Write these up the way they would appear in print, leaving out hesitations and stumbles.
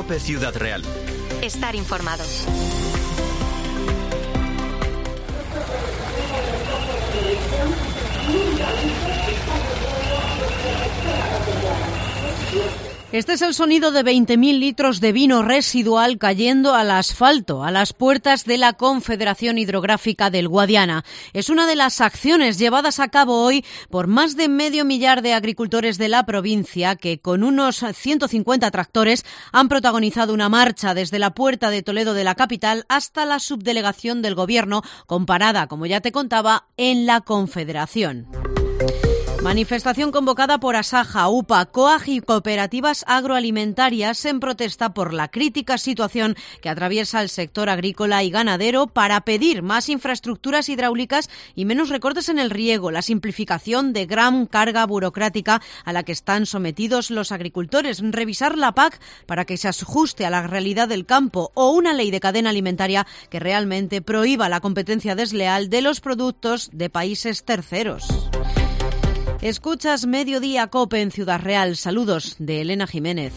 COPE Ciudad Real. Estar informados. Este es el sonido de 20.000 litros de vino residual cayendo al asfalto, a las puertas de la Confederación Hidrográfica del Guadiana. Es una de las acciones llevadas a cabo hoy por más de medio millar de agricultores de la provincia que, con unos 150 tractores, han protagonizado una marcha desde la Puerta de Toledo de la capital hasta la subdelegación del Gobierno, con parada, como ya te contaba, en la Confederación. Manifestación convocada por Asaja, UPA, COAG y cooperativas agroalimentarias en protesta por la crítica situación que atraviesa el sector agrícola y ganadero para pedir más infraestructuras hidráulicas y menos recortes en el riego, la simplificación de gran carga burocrática a la que están sometidos los agricultores, revisar la PAC para que se ajuste a la realidad del campo o una ley de cadena alimentaria que realmente prohíba la competencia desleal de los productos de países terceros. Escuchas Mediodía COPE en Ciudad Real. Saludos de Elena Jiménez.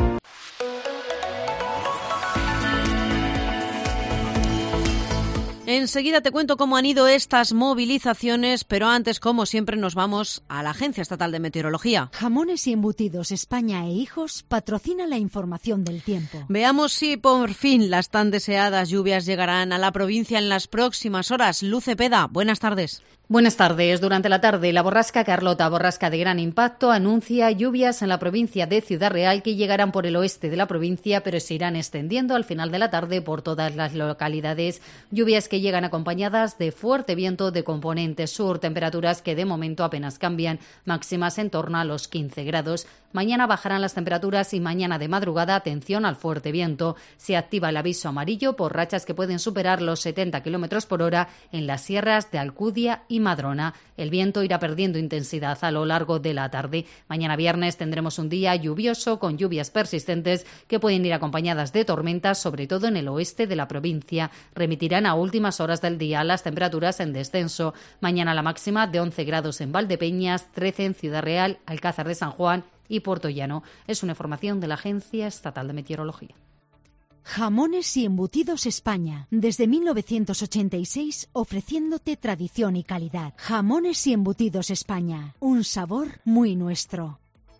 Enseguida te cuento cómo han ido estas movilizaciones, pero antes, como siempre, nos vamos a la Agencia Estatal de Meteorología. Jamones y Embutidos España e Hijos patrocina la información del tiempo. Veamos si por fin las tan deseadas lluvias llegarán a la provincia en las próximas horas. Luz Cepeda, buenas tardes. Buenas tardes. Durante la tarde, la borrasca Carlota, borrasca de gran impacto, anuncia lluvias en la provincia de Ciudad Real que llegarán por el oeste de la provincia, pero se irán extendiendo al final de la tarde por todas las localidades. Lluvias que llegan acompañadas de fuerte viento de componente sur, temperaturas que de momento apenas cambian, máximas en torno a los 15 grados. Mañana bajarán las temperaturas y mañana de madrugada atención al fuerte viento. Se activa el aviso amarillo por rachas que pueden superar los 70 km por hora en las sierras de Alcudia y Madrona. El viento irá perdiendo intensidad a lo largo de la tarde. Mañana viernes tendremos un día lluvioso con lluvias persistentes que pueden ir acompañadas de tormentas, sobre todo en el oeste de la provincia. Remitirán a últimas horas del día las temperaturas en descenso. Mañana la máxima de 11 grados en Valdepeñas, 13 en Ciudad Real, Alcázar de San Juan y Puertollano. Es una información de la Agencia Estatal de Meteorología. Jamones y Embutidos España, desde 1986 ofreciéndote tradición y calidad. Jamones y Embutidos España, un sabor muy nuestro.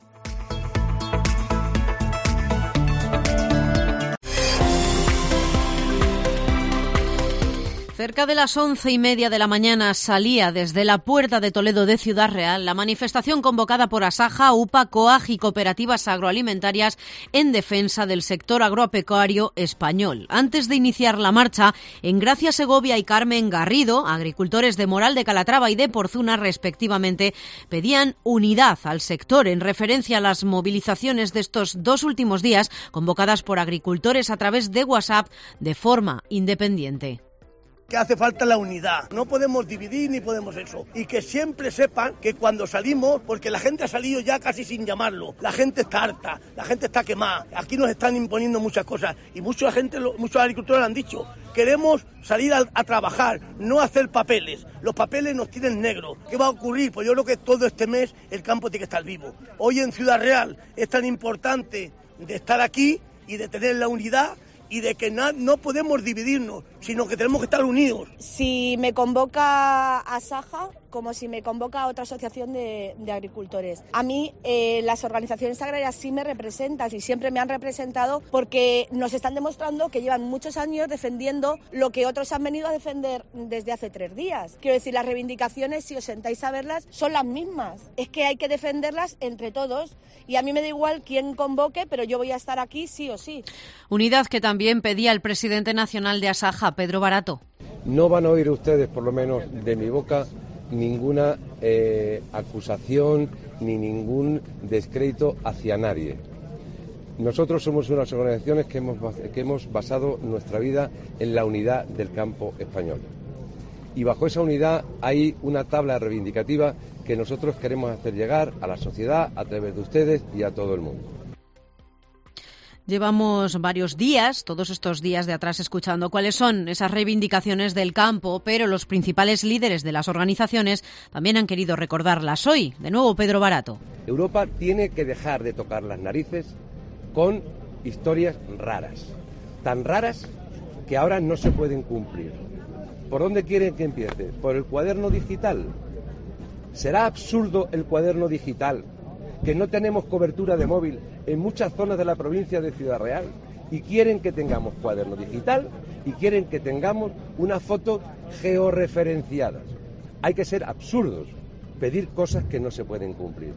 Cerca de las 11:30 de la mañana salía desde la Puerta de Toledo de Ciudad Real la manifestación convocada por Asaja, UPA, COAG y cooperativas agroalimentarias en defensa del sector agropecuario español. Antes de iniciar la marcha, en Gracia Segovia y Carmen Garrido, agricultores de Moral de Calatrava y de Porzuna, respectivamente, pedían unidad al sector en referencia a las movilizaciones de estos dos últimos días convocadas por agricultores a través de WhatsApp de forma independiente. Que hace falta la unidad, no podemos dividir ni podemos eso, y que siempre sepan que cuando salimos, porque la gente ha salido ya casi sin llamarlo, la gente está harta, la gente está quemada, aquí nos están imponiendo muchas cosas y muchos agricultores han dicho, queremos salir a trabajar, no hacer papeles, los papeles nos tienen negros. ¿Qué va a ocurrir? Pues yo creo que todo este mes el campo tiene que estar vivo. Hoy en Ciudad Real es tan importante de estar aquí y de tener la unidad y de que no podemos dividirnos, sino que tenemos que estar unidos. Si me convoca Asaja, como si me convoca otra asociación de agricultores. A mí las organizaciones agrarias sí me representan y siempre me han representado porque nos están demostrando que llevan muchos años defendiendo lo que otros han venido a defender desde hace 3 días. Quiero decir, las reivindicaciones, si os sentáis a verlas, son las mismas. Es que hay que defenderlas entre todos y a mí me da igual quién convoque, pero yo voy a estar aquí sí o sí. Unidad que también pedía el presidente nacional de Asaja, Pedro Barato. No van a oír ustedes, por lo menos de mi boca, ninguna acusación ni ningún descrédito hacia nadie. Nosotros somos unas organizaciones que hemos basado nuestra vida en la unidad del campo español. Y bajo esa unidad hay una tabla reivindicativa que nosotros queremos hacer llegar a la sociedad a través de ustedes y a todo el mundo. Llevamos varios días, todos estos días de atrás, escuchando cuáles son esas reivindicaciones del campo, pero los principales líderes de las organizaciones también han querido recordarlas hoy. De nuevo, Pedro Barato. Europa tiene que dejar de tocar las narices con historias raras, tan raras que ahora no se pueden cumplir. ¿Por dónde quieren que empiece? ¿Por el cuaderno digital? ¿Será absurdo el cuaderno digital, que no tenemos cobertura de móvil en muchas zonas de la provincia de Ciudad Real? Y quieren que tengamos cuaderno digital y quieren que tengamos una foto georreferenciada. Hay que ser absurdos, pedir cosas que no se pueden cumplir.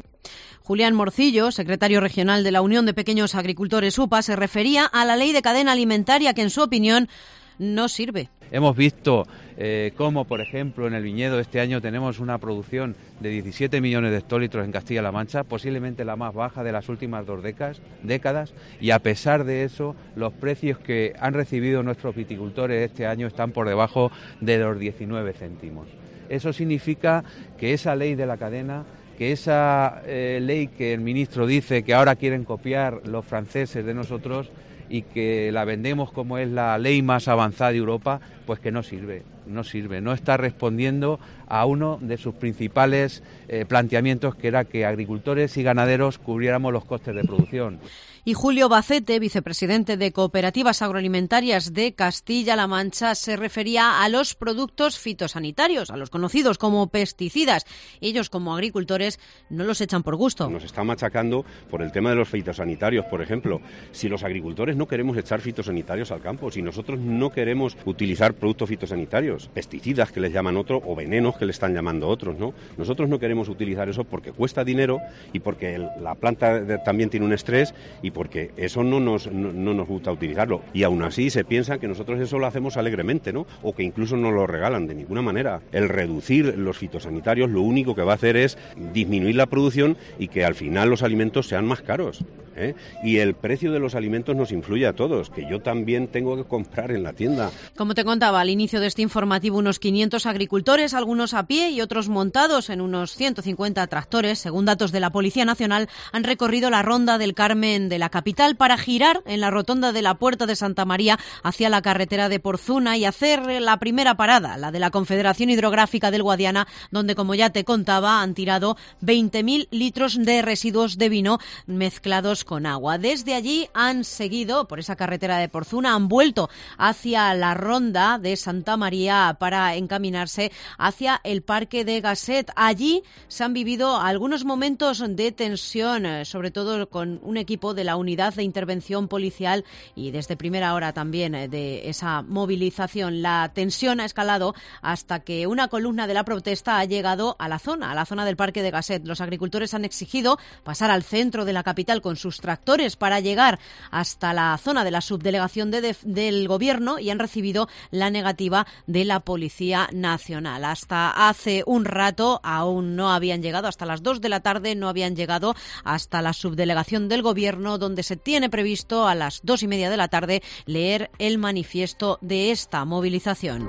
Julián Morcillo, secretario regional de la Unión de Pequeños Agricultores UPA, se refería a la ley de cadena alimentaria que, en su opinión, no sirve. Hemos visto cómo, por ejemplo, en el viñedo este año tenemos una producción de 17 millones de hectolitros en Castilla-La Mancha, posiblemente la más baja de las últimas 2 décadas, y a pesar de eso, los precios que han recibido nuestros viticultores este año están por debajo de los 19 céntimos. Eso significa que esa ley de la cadena, que esa ley que el ministro dice que ahora quieren copiar los franceses de nosotros y que la vendemos como es la ley más avanzada de Europa, pues que no sirve, no está respondiendo a uno de sus principales planteamientos, que era que agricultores y ganaderos cubriéramos los costes de producción. Y Julio Bacete, vicepresidente de Cooperativas Agroalimentarias de Castilla-La Mancha, se refería a los productos fitosanitarios, a los conocidos como pesticidas. Ellos, como agricultores, no los echan por gusto. Nos está machacando por el tema de los fitosanitarios, por ejemplo. Si los agricultores no queremos echar fitosanitarios al campo, si nosotros no queremos utilizar productos fitosanitarios, pesticidas que les llaman otros, o venenos que le están llamando otros, ¿no? Nosotros no queremos utilizar eso porque cuesta dinero y porque la planta también tiene un estrés y porque eso no nos gusta utilizarlo. Y aún así se piensa que nosotros eso lo hacemos alegremente, ¿no? O que incluso nos lo regalan. De ninguna manera. El reducir los fitosanitarios lo único que va a hacer es disminuir la producción y que al final los alimentos sean más caros, ¿eh? Y el precio de los alimentos nos influye a todos, que yo también tengo que comprar en la tienda. Como te contaba al inicio de este informativo, unos 500 agricultores, algunos a pie y otros montados en unos 150 tractores, según datos de la Policía Nacional, han recorrido la Ronda del Carmen de la capital para girar en la rotonda de la Puerta de Santa María hacia la carretera de Porzuna y hacer la primera parada, la de la Confederación Hidrográfica del Guadiana, donde, como ya te contaba, han tirado 20.000 litros de residuos de vino mezclados con agua. Desde allí han seguido por esa carretera de Porzuna, han vuelto hacia la Ronda de Santa María para encaminarse hacia el Parque de Gasset. Allí se han vivido algunos momentos de tensión, sobre todo con un equipo de la Unidad de Intervención Policial y desde primera hora también de esa movilización. La tensión ha escalado hasta que una columna de la protesta ha llegado a la zona del Parque de Gasset. Los agricultores han exigido pasar al centro de la capital con sus tractores para llegar hasta la zona de la subdelegación del Gobierno y han recibido la negativa de la Policía Nacional. Hasta hace un rato aún no habían llegado, hasta las 2 de la tarde no habían llegado hasta la subdelegación del Gobierno, donde se tiene previsto a las 2:30 de la tarde leer el manifiesto de esta movilización.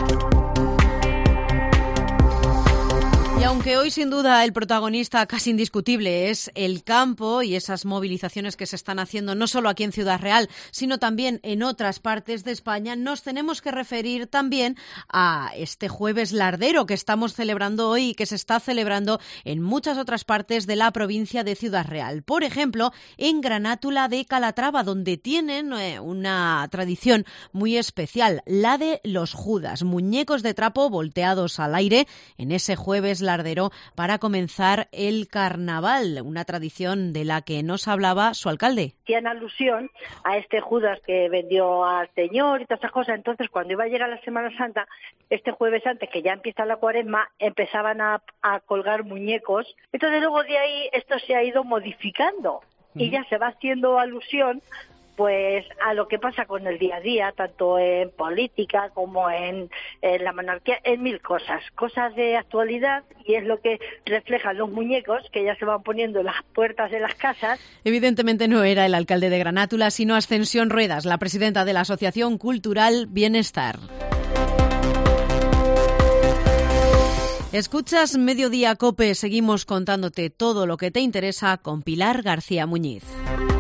Y aunque hoy sin duda el protagonista casi indiscutible es el campo y esas movilizaciones que se están haciendo no solo aquí en Ciudad Real, sino también en otras partes de España, nos tenemos que referir también a este Jueves Lardero que estamos celebrando hoy y que se está celebrando en muchas otras partes de la provincia de Ciudad Real. Por ejemplo, en Granátula de Calatrava, donde tienen una tradición muy especial, la de los Judas, muñecos de trapo volteados al aire en ese Jueves Lardero para comenzar el carnaval, una tradición de la que nos hablaba su alcalde. Hacían alusión a este Judas que vendió al Señor y todas esas cosas. Entonces, cuando iba a llegar la Semana Santa, este jueves antes, que ya empieza la Cuaresma, empezaban a colgar muñecos. Entonces, luego de ahí, esto se ha ido modificando y ya se va haciendo alusión pues a lo que pasa con el día a día, tanto en política como en la monarquía, en mil cosas de actualidad, y es lo que reflejan los muñecos que ya se van poniendo en las puertas de las casas. Evidentemente no era el alcalde de Granátula, sino Ascensión Ruedas, la presidenta de la Asociación Cultural Bienestar. Escuchas Mediodía COPE, seguimos contándote todo lo que te interesa con Pilar García Muñiz.